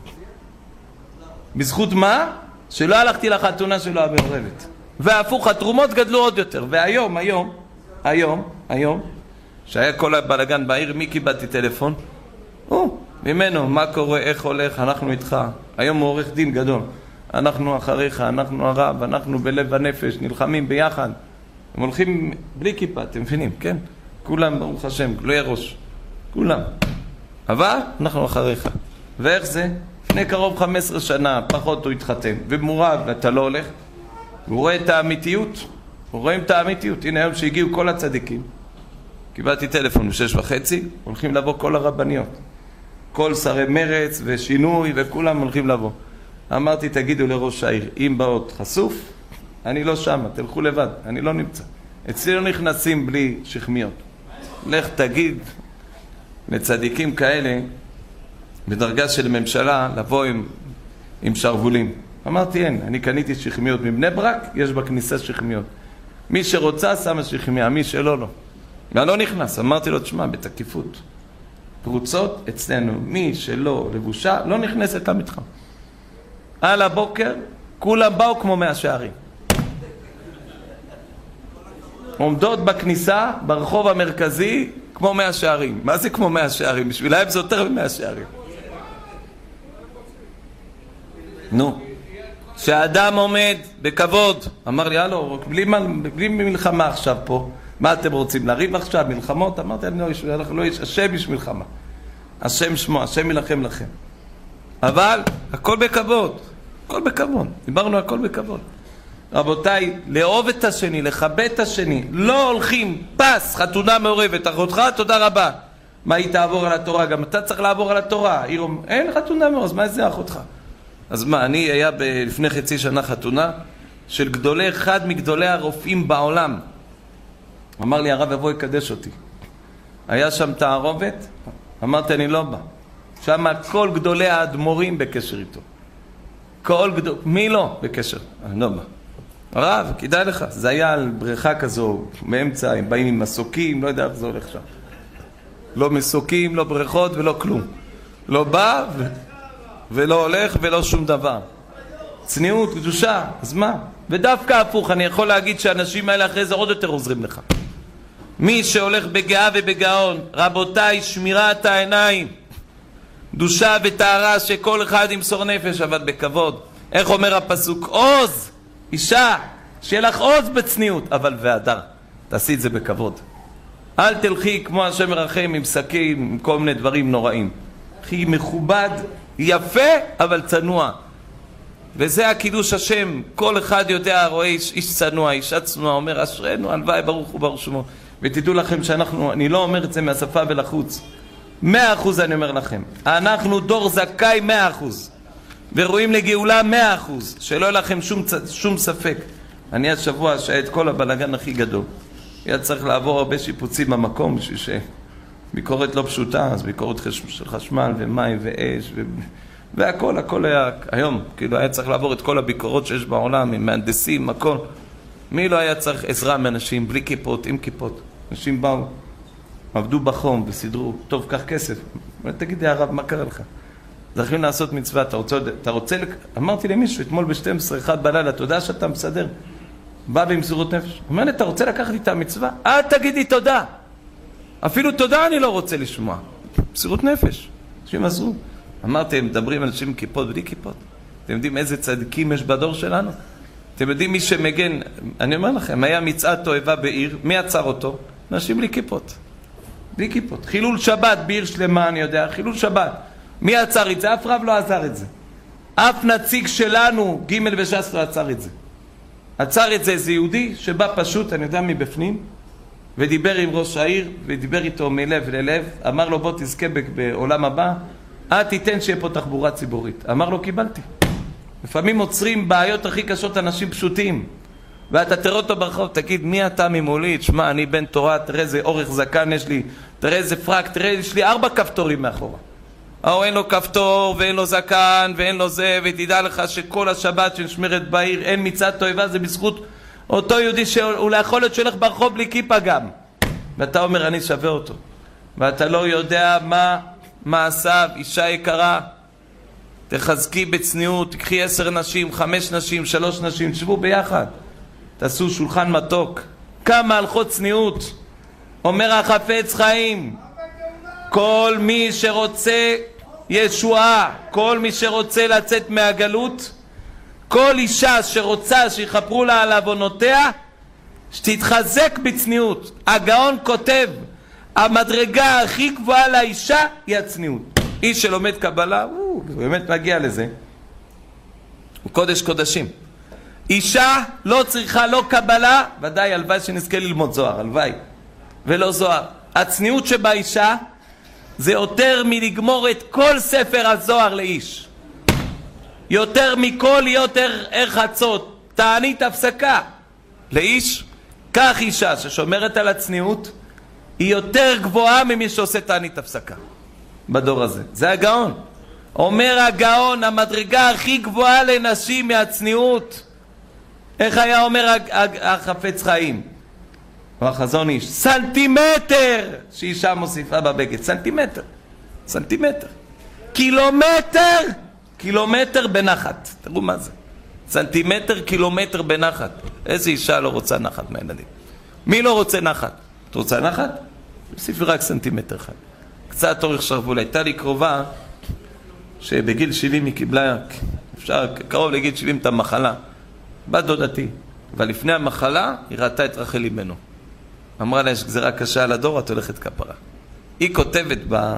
בזכות מה? שלא הלכתי לחתונה שלו המעורבת. והפוך, התרומות גדלו עוד יותר. והיום, שהיה כל הבלגן בעיר, מי קיבלתי טלפון? ממנו, מה קורה, איך הולך, אנחנו איתך. היום הוא עורך דין גדול. אנחנו אחריך, אנחנו הרב, אנחנו בלב הנפש, נלחמים ביחד. הם הולכים בלי כיפה, אתם מבינים, כן? כולם, ברוך השם, לא יהיה ראש. כולם. אבל אנחנו אחריך. ואיך זה? לפני קרוב 15 שנה, פחות הוא התחתן. ובמורה, ואתה לא הולך. הוא רואה את האמיתיות. הוא רואה את האמיתיות. הנה היום שהגיעו כל הצדיקים. קיבלתי טלפון ב6:30, הולכים לבוא כל הרבניות. כל שרי מרץ ושינוי וכולם הולכים לבוא. אמרתי, תגידו לראש העיר, אם באות חשוף, אני לא שם, תלכו לבד, אני לא נמצא. אצלי לא נכנסים בלי שכמיות. לך תגיד לצדיקים כאלה, בדרגה של ממשלה, לבוא עם שרבולים. אמרתי, אין, אני קניתי שכמיות מבני ברק, יש בכניסה שכמיות. מי שרוצה שמה שכמיה, מי שלא, לא. ואני לא נכנס, אמרתי לו, תשמע, בתקיפות. פרוצות אצלנו, מי שלא לבושה, לא נכנסת למתחם. על הבוקר, כולם באו כמו 100 שערים. עומדות בכניסה, ברחוב המרכזי, כמו 100 שערים. מה זה כמו 100 שערים? בשבילהם זה יותר מ100 שערים. נו, שהאדם עומד בכבוד, אמר לי, הלו, בלי מלחמה עכשיו פה, מה אתם רוצים, לריב עכשיו, מלחמות? אמרתי, אני לא איש, השם יש מלחמה. השם שמו, השם ילחם לכם. אבל, הכל בכבוד. הכל בכבוד. דיברנו הכל בכבוד. רבותיי, לאהוב את השני, לכבד את השני. לא הולכים, פס, חתונה מעורבת. אחותך, תודה רבה. מה היא תעבור על התורה? גם אתה צריך לעבור על התורה. אין חתונה מעורבת, אז מה זה אחותך? אז מה, אני היה לפני חצי שנה חתונה של אחד מגדולי הרופאים בעולם. אמר לי, הרב יבוא יקדש אותי. היה שם תערובת, אמרתי, אני לא בא. שם כל גדולי האדמו"רים בקשר איתו. מי לא בקשר? אני לא בא. הרב, כדאי לך. זה היה על בריכה כזו, מאמצע, הם באים עם מסוקים, לא יודע איך זה הולך שם. לא מסוקים, לא בריכות ולא כלום. לא בא ולא הולך ולא שום דבר. צניעות, קדושה, אז מה? ודווקא הפוך, אני יכול להגיד שהאנשים האלה אחרי זה עוד יותר עוזרים לך. מי שהולך בגאה ובגאון, רבותיי, שמירת העיניים, קדושה וטהרה, שכל אחד ימסור נפש, אבל בכבוד. איך אומר הפסוק? עוז, אישה, שיהיה לך עוז בצניעות, אבל והדר, תעשי את זה בכבוד. אל תלכי כמו השם מרחם עם סכים, עם כל מיני דברים נוראים. תלכי מכובד, יפה, אבל צנוע. וזה הקידוש השם. כל אחד יודע, רואה איש צנוע, אישה צנועה, אומר אשרנו, הלוואי ברוך הוא ברוך שמו. ותדעו לכם אני לא אומר את זה מהשפה ולחוץ. 100% אני אומר לכם. אנחנו דור זכאי 100%. ורואים לגאולה 100%, שלא יהיה לכם שום ספק. אני השבוע שהיה את כל הבלגן הכי גדול. היה צריך לעבור הרבה שיפוצים במקום, בשביל שביקורת לא פשוטה, אז ביקורת של חשמל ומים ואש והכל, הכל היה היום, כאילו היה צריך לעבור את כל הביקורות שיש בעולם, עם מהנדסים, הכל. מי לא היה צריך עזרה מאנשים, בלי כיפות, עם כיפות? אנשים באו, עבדו בחום וסידרו, טוב, קח כסף. תגידי הרב, מה קרה לך? צריכים לעשות מצווה, אתה רוצה אמרתי למישהו, אתמול ב-12, 1 בלילה, אתה יודע שאתה מסדר? בא במסירות נפש. אומר לי, אתה רוצה לקחת לי את המצווה? אל תגידי תודה. אפילו תודה אני לא רוצה לשמוע. מסירות נפש. אנשים עזרו. אמרתי, הם מדברים אנשים עם כיפות בלי כיפות. אתם יודעים איזה צדיקים יש בדור שלנו? אתם יודעים מי שמגן, אני אומר לכם, היה מצעד תועבה בעיר, מי עצר אותו? אנשים בלי כיפות. בלי כיפות. חילול שבת בעיר שלמה, אני יודע, חילול שבת. מי עצר את זה? אף רב לא עזר את זה. אף נציג שלנו, ג' וש"ס, לא עצר את זה. עצר את זה איזה יהודי שבא פשוט, אני יודע מבפנים, ודיבר עם ראש העיר, ודיבר איתו מלב ללב, אמר לו בוא תזכה בעולם הבא, תיתן שיהיה פה תחבורה ציבורית. אמר לו קיבלתי. לפעמים עוצרים בעיות הכי קשות אנשים פשוטים, ואתה תראה אותו ברחוב, תגיד מי אתה ממולי? תשמע, אני בן תורה, תראה איזה אורך זקן יש לי, תראה איזה פרק, תראה יש לי 4 כפתורים מאחורה. אין לו כפתור ואין לו זקן ואין לו זה, ותדע לך שכל השבת שנשמרת בעיר אין מצעד תועבה, זה בזכות אותו יהודי שאולי יכול להיות שהולך ברחוב בלי כיפה גם, ואתה אומר אני שווה אותו, ואתה לא יודע מה עשה. אישה יקרה, תחזקי בצניעות, תקחי 10 נשים, 5 נשים, 3 נשים, תשבו ביחד, תעשו שולחן מתוק. כמה הלכות צניעות. אומר החפץ חיים, כל מי שרוצה ישועה, כל מי שרוצה לצאת מהגלות, כל אישה שרוצה שיחפרו לה על עוונותיה, שתתחזק בצניעות. הגאון כותב, המדרגה הכי גבוהה לאישה היא הצניעות. איש שלומד קבלה, הוא באמת מגיע לזה, הוא קודש קודשים. אישה לא צריכה לא קבלה, ודאי הלוואי שנזכה ללמוד זוהר, הלוואי, ולא זוהר. הצניעות שבאישה זה יותר מלגמור את כל ספר הזוהר לאיש, יותר מכל יותר חצות, תענית הפסקה לאיש. כך אישה ששומרת על הצניעות היא יותר גבוהה ממי שעושה תענית הפסקה בדור הזה. זה הגאון. אומר הגאון, המדרגה הכי גבוהה לנשים מהצניעות. איך היה אומר החפץ חיים או החזון איש? סנטימטר שאישה מוסיפה בבגד, סנטימטר, סנטימטר, קילומטר בנחת. תראו מה זה, סנטימטר, קילומטר בנחת. איזה אישה לא רוצה נחת מהילדים? מי לא רוצה נחת? את רוצה נחת? תוסיפי רק סנטימטר אחד, קצת אורך שרוול. הייתה לי קרובה שבגיל 70 היא קיבלה, אפשר קרוב לגיל 70, את המחלה, בת דודתי, אבל לפני המחלה היא ראתה את רחל אימנו. אמרה לה, יש גזירה קשה על הדור, את הולכת כפרה. היא כותבת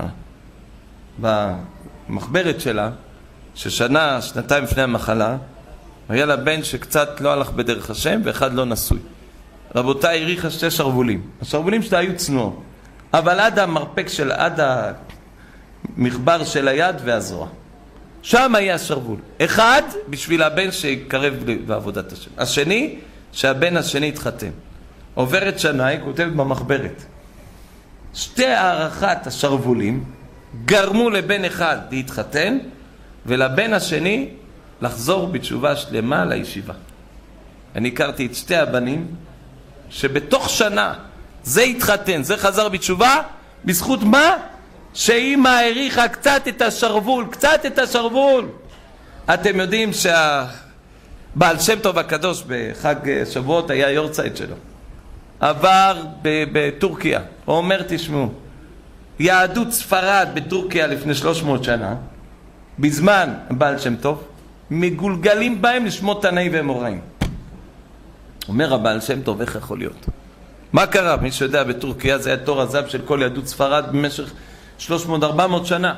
במחברת שלה ששנה, שנתיים לפני המחלה היה לה בן שקצת לא הלך בדרך השם ואחד לא נשוי. רבותיי, הריחה 2 שרוולים. השרוולים שלה היו צנועות, אבל עד המרפק של, עד המחבר של היד והזרוע, שם היה שרוול. אחד בשביל הבן שיקרב בעבודת השם, השני שהבן השני התחתן. עוברת שנה, היא כותבת במחברת, 2 הערכת השרוולים גרמו לבן אחד להתחתן ולבן השני לחזור בתשובה שלמה לישיבה. אני הכרתי את 2 הבנים שבתוך שנה זה התחתן, זה חזר בתשובה, בזכות מה? שאמא העריכה קצת את השרוול, קצת את השרוול. אתם יודעים שהבעל שם טוב הקדוש בחג שבועות היה יורצייט שלו, עבר בטורקיה. הוא אומר, תשמעו, יהדות ספרד בטורקיה לפני 300 שנה, בזמן בעל שם טוב, מגולגלים בהם לשמות תנאים ואמוראים. אומר הבעל שם טוב, איך יכול להיות? מה קרה? מי שיודע, בטורקיה זה היה תור הזהב של כל יהדות ספרד במשך 300-400 שנה.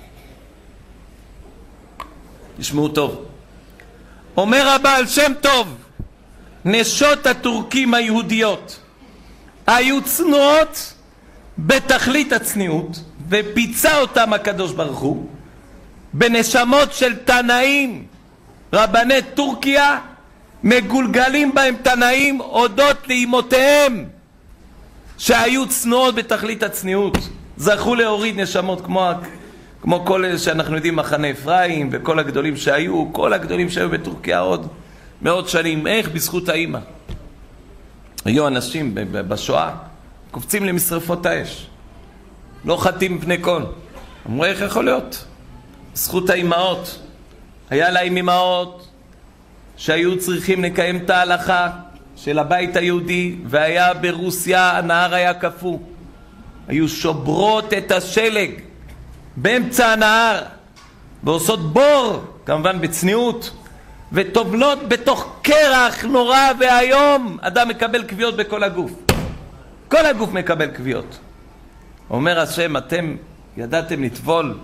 תשמעו טוב. אומר הבעל שם טוב, נשות הטורקים היהודיות היו צנועות בתכלית הצניעות, ופיצה אותם הקדוש ברוך הוא, בנשמות של תנאים. רבני טורקיה מגולגלים בהם תנאים הודות לאמותיהם שהיו צנועות בתכלית הצניעות. זכו להוריד נשמות כמו כל אלה שאנחנו יודעים, מחנה אפרים וכל הגדולים שהיו, כל הגדולים שהיו בטורקיה עוד מאות שנים. איך? בזכות האמא. היו אנשים בשואה קופצים למשרפות האש, לא חתים מפני כל. אמרו, איך יכול להיות? זכות האמאות. היה להם אמאות שהיו צריכים לקיים את ההלכה של הבית היהודי, והיה ברוסיה, הנהר היה קפוא, היו שוברות את השלג באמצע הנהר ועושות בור, כמובן בצניעות, וטובלות בתוך קרח נורא, והיום אדם מקבל קביעות בכל הגוף, כל הגוף מקבל קביעות. אומר השם, אתם ידעתם לטבול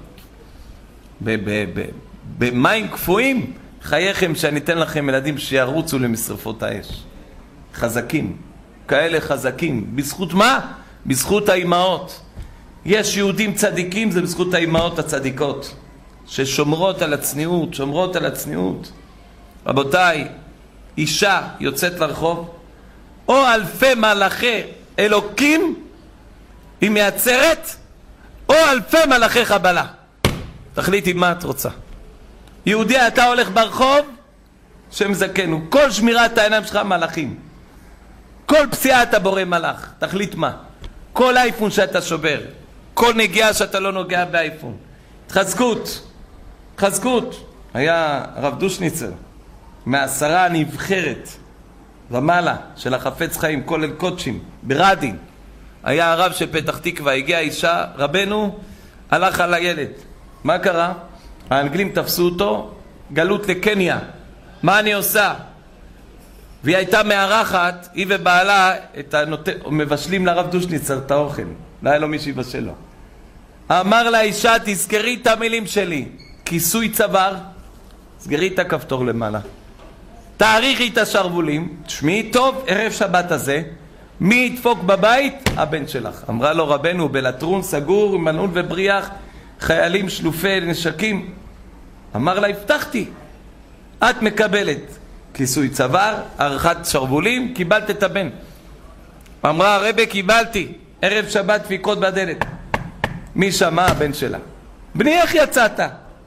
במים קפואים? חייכם שאני אתן לכם ילדים שירוצו למשרפות האש. חזקים, כאלה חזקים. בזכות מה? בזכות האימהות. יש יהודים צדיקים, זה בזכות האימהות הצדיקות ששומרות על הצניעות, שומרות על הצניעות. רבותיי, אישה יוצאת לרחוב, או אלפי מלאכי אלוקים היא מייצרת, או אלפי מלאכי חבלה. תחליטי מה את רוצה. יהודי, אתה הולך ברחוב, שם זקנו, כל שמירת העיניים שלך מלאכים, כל פסיעה אתה בורא מלאך. תחליט מה. כל אייפון שאתה שובר, כל נגיעה שאתה לא נוגע באייפון. התחזקות, התחזקות. היה הרב דושניצר מהעשרה הנבחרת ומעלה של החפץ חיים, כל אל קודשים ברדין. היה הרב של פתח תקווה, הגיעה אישה, רבנו הלך על הילד. מה קרה? האנגלים תפסו אותו, גלות לקניה. מה אני עושה? והיא הייתה מארחת, היא ובעלה מבשלים לרב דושניצר את האוכל, לא היה לו מי שיבשל לו. אמר לאישה, תזכרי את המילים שלי, כיסוי צוואר, תסגרי את הכפתור למעלה, תאריכי את השרבולים, תשמעי טוב, ערב שבת הזה מי ידפוק בבית? הבן שלך. אמרה לו, רבנו בלטרון סגור עם מנעול ובריח, חיילים שלופי נשקים. אמר לה, הבטחתי, את מקבלת כיסוי צוואר, ערכת שרבולים, קיבלת את הבן. אמרה, הרבי, קיבלתי, ערב שבת דפיקות בדלת. מי שמע? הבן שלה. בני, איך יצאת?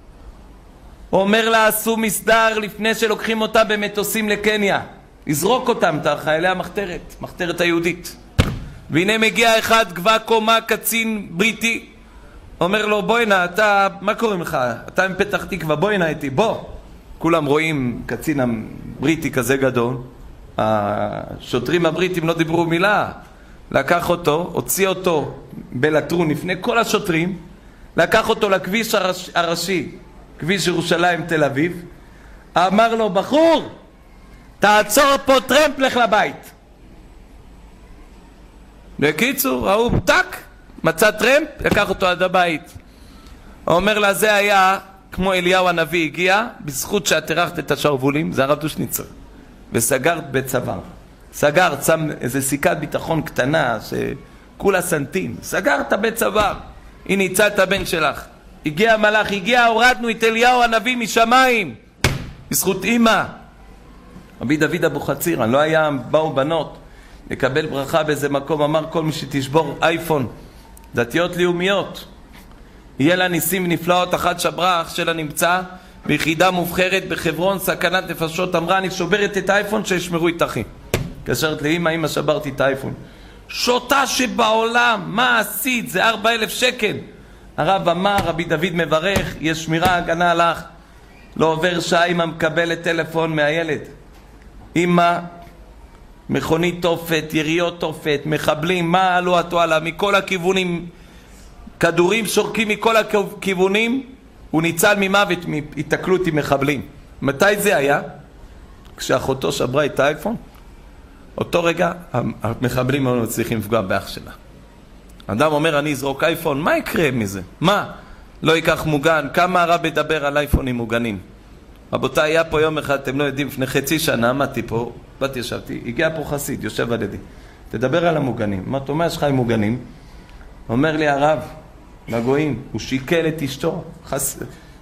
אומר לה, עשו מסדר לפני שלוקחים אותה במטוסים לקניה, יזרוק אותם, את חיילי המחתרת, מחתרת היהודית. והנה מגיע אחד גבה קומה, קצין בריטי, אומר לו, בואי נא, אתה, מה קוראים לך? אתה מפתח תקווה, בואי נא איתי, בוא. כולם רואים קצין הבריטי כזה גדול, השוטרים הבריטים לא דיברו מילה. לקח אותו, הוציא אותו בלטרון לפני כל השוטרים, לקח אותו לכביש הראשי, כביש ירושלים תל אביב, אמר לו, בחור, תעצור פה טרמפ, לך לבית. בקיצור, ההוא טק, מצא טרמפ, לקח אותו עד הבית. אומר לה, זה היה כמו אליהו הנביא, הגיע בזכות שאת הרחת את השרבולים, זה הרב דושניצר, וסגרת בצוואר. סגר, שם איזה סיכת ביטחון קטנה שכולה סנטים, סגרת בצוואר. הנה, הצעת הבן שלך. הגיע המלאך, הגיע, הורדנו את אליהו הנביא משמיים בזכות אמא. רבי דוד אבוחצירא, לא היה, באו בנות לקבל ברכה באיזה מקום, אמר, כל מי שתשבור אייפון, דתיות לאומיות, יהיה לה ניסים ונפלאות. אחת שברה, אח שלה נמצא ביחידה מובחרת בחברון, סכנת נפשות, אמרה, אני שוברת את האייפון שישמרו את אחי. קשרת לאמא, אמא, שברתי את האייפון. שוטה שבעולם, מה עשית? זה 4,000 שקל. הרב אמר, רבי דוד מברך, יש שמירה, הגנה לך. לא עובר שעה, אמא מקבלת טלפון מהילד. אמא, מכונית תופת, יריות תופת, מחבלים, מה עלו התועלה? מכל הכיוונים, כדורים שורקים מכל הכיוונים, הוא ניצל ממוות, מהתקלות עם מחבלים. מתי זה היה? כשאחותו שברה את האייפון. אותו רגע המחבלים לא צריכים לפגוע באח שלה. אדם אומר, אני אזרוק אייפון, מה יקרה מזה? מה? לא ייקח מוגן. כמה הרב מדבר על אייפונים מוגנים? רבותיי, היה פה יום אחד, אתם לא יודעים, לפני חצי שנה עמדתי פה, באתי ישבתי, הגיע פה חסיד, יושב על ידי, תדבר על המוגנים. מה אתה אומר, יש לך עם מוגנים? אומר לי הרב, לגויים, הוא שיקל את אשתו,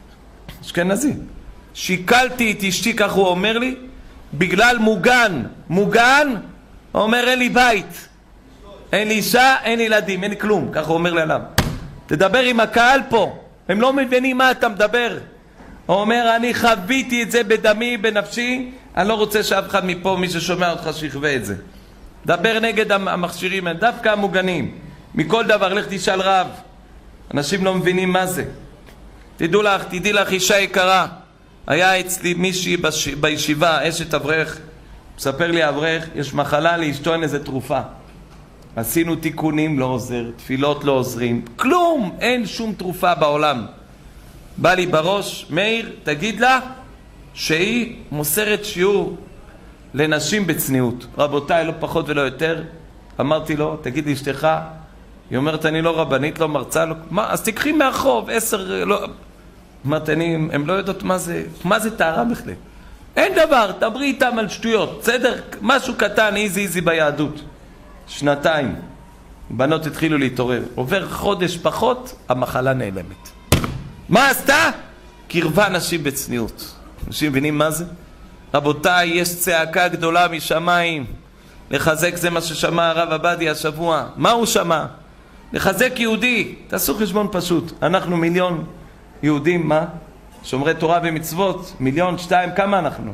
אשכנזי. שיקלתי את אשתי, כך הוא אומר לי, בגלל מוגן. מוגן? הוא אומר, אין לי בית, אין לי אישה, אין לי ילדים, אין לי כלום. כך הוא אומר לי עליו. תדבר עם הקהל פה, הם לא מבינים מה אתה מדבר. הוא אומר, אני חוויתי את זה בדמי, בנפשי, אני לא רוצה שאף אחד מפה, מי ששומע אותך, שיחווה את זה. דבר נגד המכשירים, דווקא המוגנים. מכל דבר, לך תשאל רב. אנשים לא מבינים מה זה. תדעי לך, אישה יקרה. היה אצלי מישהי בישיבה, אשת אברך. מספר לי אברך, יש מחלה לאשתו, אין איזה תרופה. עשינו תיקונים, לא עוזר. תפילות לא עוזרים. כלום, אין שום תרופה בעולם. בא לי בראש, מאיר, תגיד לה שהיא מוסרת שיעור לנשים בצניעות. רבותיי, לא פחות ולא יותר. אמרתי לו, תגיד לי אשתך, היא אומרת, אני לא רבנית, לא מרצה, לא... מה? אז תקחי מהחוב, 10, לא... אמרתי, הם לא יודעות מה זה טהרה בכלל. אין דבר, דברי איתם על שטויות, בסדר? משהו קטן, איזי ביהדות. 2 בנות התחילו להתעורר. עובר חודש פחות, המחלה נעלמת. מה עשתה? קרבה נשים בצניעות. אנשים מבינים מה זה? רבותיי, יש צעקה גדולה משמיים. לחזק, זה מה ששמע הרב עבדי השבוע. מה הוא שמע? לחזק יהודי. תעשו חשבון פשוט. אנחנו 1,000,000 יהודים, מה? שומרי תורה ומצוות. 1,000,000, 2, כמה אנחנו?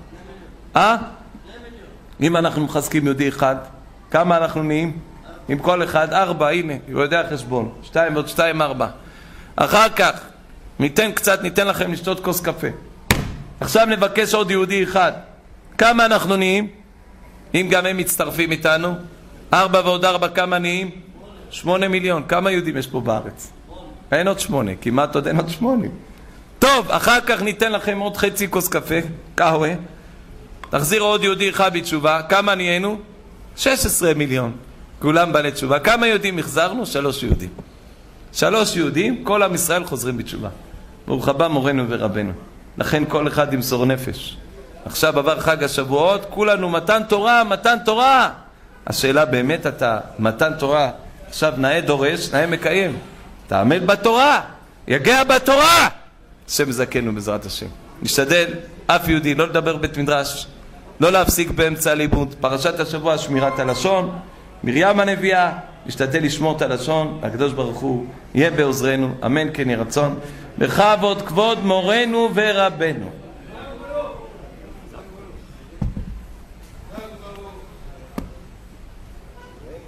אם אנחנו מחזקים יהודי אחד, כמה אנחנו נהיים? עם כל אחד 4, הנה, הוא יודע חשבון. 2 ועוד 2, 4. אחר כך, ניתן לכם לשתות כוס קפה. עכשיו נבקש עוד יהודי אחד. כמה אנחנו נהיים? אם גם הם מצטרפים איתנו, 4 ועוד 4, כמה נהיים? 8 מיליון. כמה יהודים יש פה בארץ? אין עוד 8, כמעט עוד אין עוד 8. טוב, אחר כך ניתן לכם עוד חצי כוס קפה, קהווה. תחזיר עוד יהודי אחד בתשובה. כמה נהיינו? 16 מיליון. כולם בעלי תשובה. כמה יהודים החזרנו? 3 יהודים. 3 יהודים, כל עם ישראל חוזרים בתשובה. ברוך הבא מורנו ורבנו. לכן כל אחד ימסור נפש. עכשיו עבר חג השבועות, כולנו מתן תורה, מתן תורה. השאלה באמת, אתה מתן תורה, עכשיו נאה דורש, נאה מקיים. תעמד בתורה, יגע בתורה. השם זכנו בעזרת השם. נשתדל, אף יהודי, לא לדבר בית מדרש, לא להפסיק באמצע לימוד. פרשת השבוע, שמירת הלשון, מרים הנביאה, נשתדל לשמור את הלשון, הקדוש ברוך הוא יהיה בעוזרנו, אמן כן יהי רצון. בכבוד כבוד מורנו ורבנו.